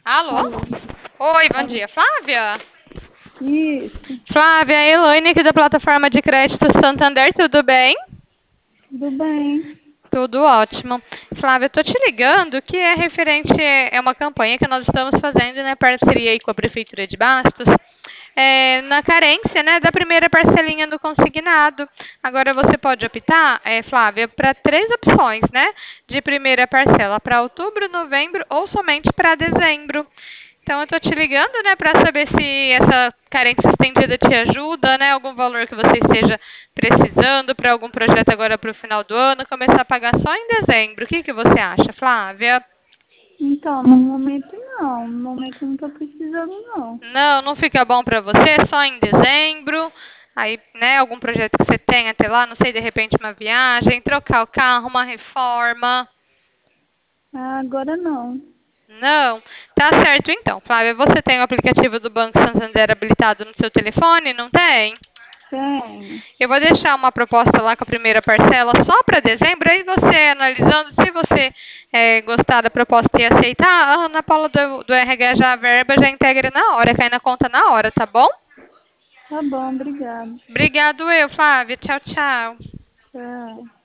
Alô? Alô? Oi, bom Alô? dia, Flávia? Isso, Flávia, é a Elaine aqui da plataforma de crédito Santander, tudo bem? tudo bem? Tudo ótimo. Flávia, eu tô te ligando que é referente, é uma campanha que nós estamos fazendo, né, parceria aí com a Prefeitura de Bastos, na carência, né, da primeira parcelinha do consignado. Agora você pode optar, Flávia, para três opções, né, de primeira parcela para outubro, novembro ou somente para dezembro. Então eu tô te ligando, né, para saber se essa carência estendida te ajuda, né, algum valor que você esteja precisando para algum projeto agora para o final do ano, começar a pagar só em dezembro. O que que você acha, Flávia? Então, no momento não. No momento não estou precisando, não. Não, não fica bom para você, só em dezembro. Aí, né, algum projeto que você tenha até lá, não sei, de repente uma viagem, trocar o carro, uma reforma. Ah, agora não. Não, tá certo então, Flávia. Você tem o aplicativo do Banco Santander habilitado no seu telefone? Não tem? Tenho. Eu vou deixar uma proposta lá com a primeira parcela só para dezembro, aí você analisando, se você gostar da proposta e aceitar, a Ana Paula do RH já a verba já integra na hora, cai na conta na hora, tá bom? Tá bom, obrigada. Obrigado eu, Flávia. Tchau, tchau. Tchau.